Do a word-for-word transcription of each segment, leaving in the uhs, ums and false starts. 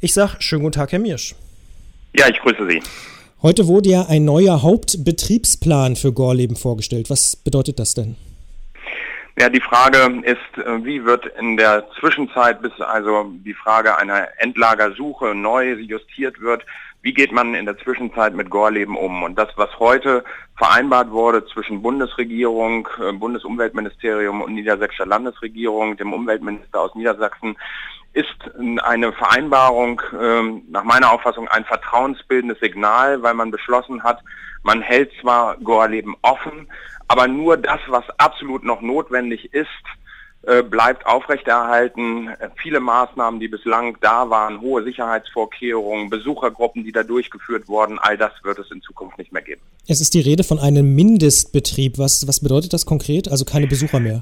Ich sage, schönen guten Tag, Herr Miersch. Ja, ich grüße Sie. Heute wurde ja ein neuer Hauptbetriebsplan für Gorleben vorgestellt. Was bedeutet das denn? Ja, die Frage ist, wie wird in der Zwischenzeit, bis also die Frage einer Endlagersuche neu justiert wird, wie geht man in der Zwischenzeit mit Gorleben um? Und das, was heute vereinbart wurde zwischen Bundesregierung, Bundesumweltministerium und Niedersächsischer Landesregierung, dem Umweltminister aus Niedersachsen, ist eine Vereinbarung, nach meiner Auffassung ein vertrauensbildendes Signal, weil man beschlossen hat, man hält zwar Gorleben offen, aber nur das, was absolut noch notwendig ist, bleibt aufrechterhalten. Viele Maßnahmen, die bislang da waren, hohe Sicherheitsvorkehrungen, Besuchergruppen, die da durchgeführt wurden, all das wird es in Zukunft nicht mehr geben. Es ist die Rede von einem Mindestbetrieb. Was, was bedeutet das konkret? Also keine Besucher mehr?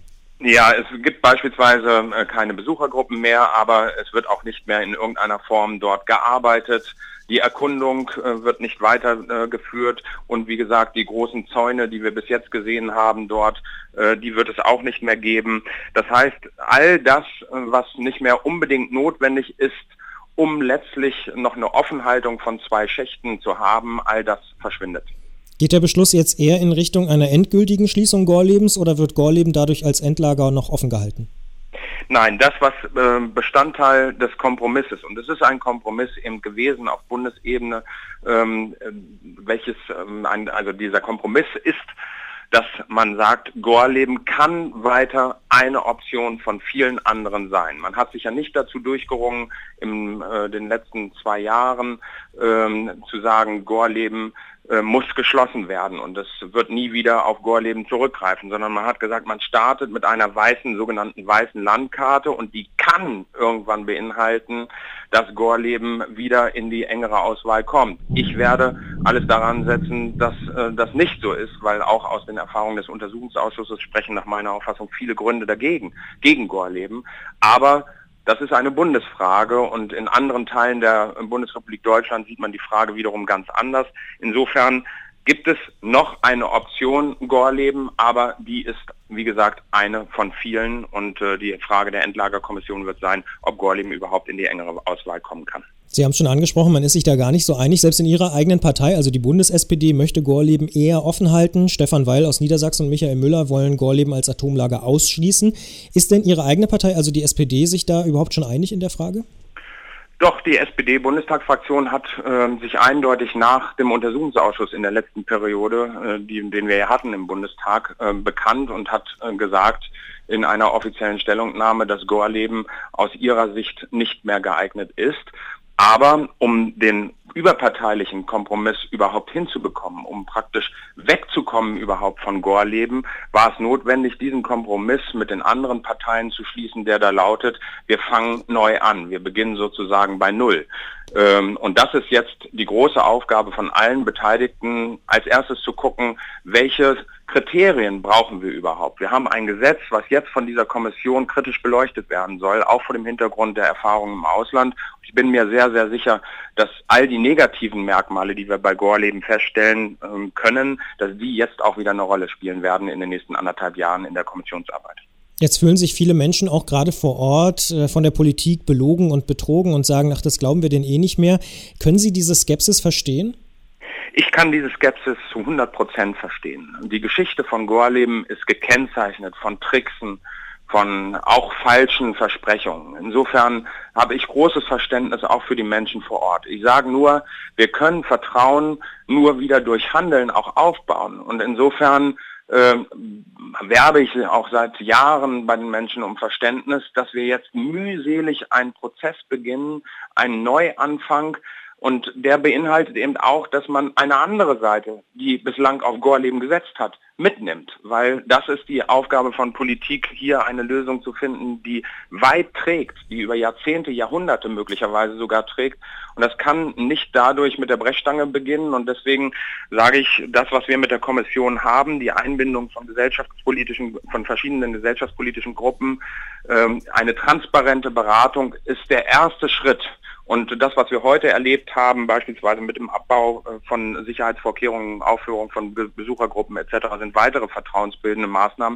Ja, es gibt beispielsweise keine Besuchergruppen mehr, aber es wird auch nicht mehr in irgendeiner Form dort gearbeitet. Die Erkundung äh, wird nicht weitergeführt äh, und wie gesagt, die großen Zäune, die wir bis jetzt gesehen haben dort, äh, die wird es auch nicht mehr geben. Das heißt, all das, was nicht mehr unbedingt notwendig ist, um letztlich noch eine Offenhaltung von zwei Schächten zu haben, all das verschwindet. Geht der Beschluss jetzt eher in Richtung einer endgültigen Schließung Gorlebens oder wird Gorleben dadurch als Endlager noch offen gehalten? Nein, das, was äh, Bestandteil des Kompromisses, und es ist ein Kompromiss eben gewesen auf Bundesebene, ähm, welches, ähm, ein, also dieser Kompromiss ist, dass man sagt, Gorleben kann weiter eine Option von vielen anderen sein. Man hat sich ja nicht dazu durchgerungen, in äh, den letzten zwei Jahren ähm, zu sagen, Gorleben äh, muss geschlossen werden und es wird nie wieder auf Gorleben zurückgreifen, sondern man hat gesagt, man startet mit einer weißen, sogenannten weißen Landkarte und die kann irgendwann beinhalten, dass Gorleben wieder in die engere Auswahl kommt. Ich werde alles daran setzen, dass äh, das nicht so ist, weil auch aus den Erfahrungen des Untersuchungsausschusses sprechen nach meiner Auffassung viele Gründe dagegen, gegen Gorleben. Aber das ist eine Bundesfrage und in anderen Teilen der Bundesrepublik Deutschland sieht man die Frage wiederum ganz anders. Insofern gibt es noch eine Option Gorleben, aber die ist, wie gesagt, eine von vielen und äh, die Frage der Endlagerkommission wird sein, ob Gorleben überhaupt in die engere Auswahl kommen kann. Sie haben es schon angesprochen, man ist sich da gar nicht so einig. Selbst in Ihrer eigenen Partei, also die Bundes-S P D, möchte Gorleben eher offen halten. Stefan Weil aus Niedersachsen und Michael Müller wollen Gorleben als Atomlager ausschließen. Ist denn Ihre eigene Partei, also die S P D, sich da überhaupt schon einig in der Frage? Doch, die S P D-Bundestagsfraktion hat äh, sich eindeutig nach dem Untersuchungsausschuss in der letzten Periode, äh, die, den wir ja hatten im Bundestag, äh, bekannt und hat äh, gesagt in einer offiziellen Stellungnahme, dass Gorleben aus ihrer Sicht nicht mehr geeignet ist. Aber um den überparteilichen Kompromiss überhaupt hinzubekommen, um praktisch wegzukommen überhaupt von Gorleben, war es notwendig, diesen Kompromiss mit den anderen Parteien zu schließen, der da lautet, wir fangen neu an, wir beginnen sozusagen bei Null. Und das ist jetzt die große Aufgabe von allen Beteiligten, als erstes zu gucken, welche Kriterien brauchen wir überhaupt. Wir haben ein Gesetz, was jetzt von dieser Kommission kritisch beleuchtet werden soll, auch vor dem Hintergrund der Erfahrungen im Ausland. Ich bin mir sehr, sehr sicher, dass all die negativen Merkmale, die wir bei Gorleben feststellen ähm, können, dass die jetzt auch wieder eine Rolle spielen werden in den nächsten anderthalb Jahren in der Kommissionsarbeit. Jetzt fühlen sich viele Menschen auch gerade vor Ort äh, von der Politik belogen und betrogen und sagen, ach, das glauben wir denen eh nicht mehr. Können Sie diese Skepsis verstehen? Ich kann diese Skepsis zu hundert Prozent verstehen. Die Geschichte von Gorleben ist gekennzeichnet von Tricksen, von auch falschen Versprechungen. Insofern habe ich großes Verständnis auch für die Menschen vor Ort. Ich sage nur, wir können Vertrauen nur wieder durch Handeln auch aufbauen. Und insofern äh, werbe ich auch seit Jahren bei den Menschen um Verständnis, dass wir jetzt mühselig einen Prozess beginnen, einen Neuanfang. Und der beinhaltet eben auch, dass man eine andere Seite, die bislang auf Gorleben gesetzt hat, mitnimmt. Weil das ist die Aufgabe von Politik, hier eine Lösung zu finden, die weit trägt, die über Jahrzehnte, Jahrhunderte möglicherweise sogar trägt. Und das kann nicht dadurch mit der Brechstange beginnen. Und deswegen sage ich, das, was wir mit der Kommission haben, die Einbindung von gesellschaftspolitischen, von verschiedenen gesellschaftspolitischen Gruppen, ähm, eine transparente Beratung ist der erste Schritt. Und das, was wir heute erlebt haben, beispielsweise mit dem Abbau von Sicherheitsvorkehrungen, Aufführung von Besuchergruppen et cetera, sind weitere vertrauensbildende Maßnahmen,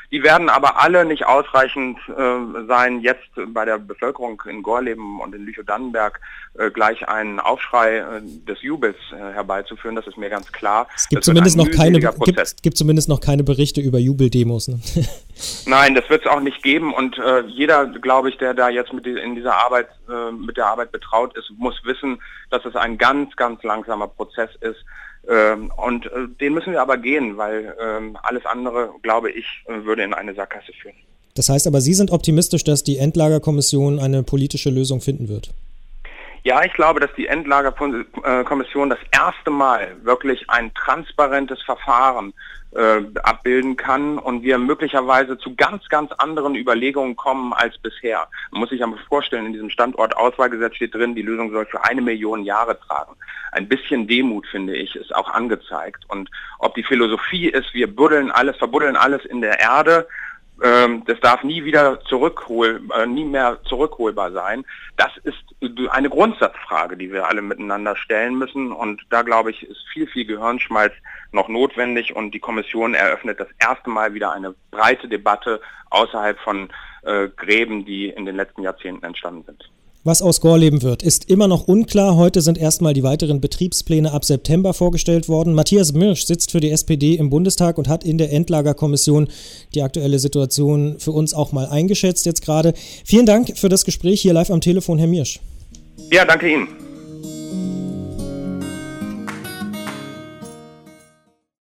Die werden aber alle nicht ausreichend äh, sein, jetzt bei der Bevölkerung in Gorleben und in Lüchow-Dannenberg äh, gleich einen Aufschrei äh, des Jubels äh, herbeizuführen. Das ist mir ganz klar. Es gibt zumindest noch keine, gibt, gibt zumindest noch keine Berichte über Jubeldemos. Ne? Nein, das wird es auch nicht geben. Und äh, jeder, glaube ich, der da jetzt mit die, in dieser Arbeit äh, mit der Arbeit betraut ist, muss wissen, dass es ein ganz, ganz langsamer Prozess ist. Ähm, und äh, den müssen wir aber gehen, weil ähm, alles andere, glaube ich, äh, würde in eine Sackgasse führen. Das heißt aber, Sie sind optimistisch, dass die Endlagerkommission eine politische Lösung finden wird? Ja, ich glaube, dass die Endlagerkommission das erste Mal wirklich ein transparentes Verfahren äh, abbilden kann und wir möglicherweise zu ganz, ganz anderen Überlegungen kommen als bisher. Man muss sich aber vorstellen, in diesem Standortauswahlgesetz steht drin, die Lösung soll für eine Million Jahre tragen. Ein bisschen Demut, finde ich, ist auch angezeigt. Und ob die Philosophie ist, wir buddeln alles, verbuddeln alles in der Erde, das darf nie wieder zurückhol, äh, nie mehr zurückholbar sein. Das ist eine Grundsatzfrage, die wir alle miteinander stellen müssen. Und da, glaube ich, ist viel, viel Gehirnschmalz noch notwendig. Und die Kommission eröffnet das erste Mal wieder eine breite Debatte außerhalb von äh, Gräben, die in den letzten Jahrzehnten entstanden sind. Was aus Gorleben wird, ist immer noch unklar. Heute sind erstmal die weiteren Betriebspläne ab September vorgestellt worden. Matthias Mirsch sitzt für die S P D im Bundestag und hat in der Endlagerkommission die aktuelle Situation für uns auch mal eingeschätzt jetzt gerade. Vielen Dank für das Gespräch hier live am Telefon, Herr Mirsch. Ja, danke Ihnen.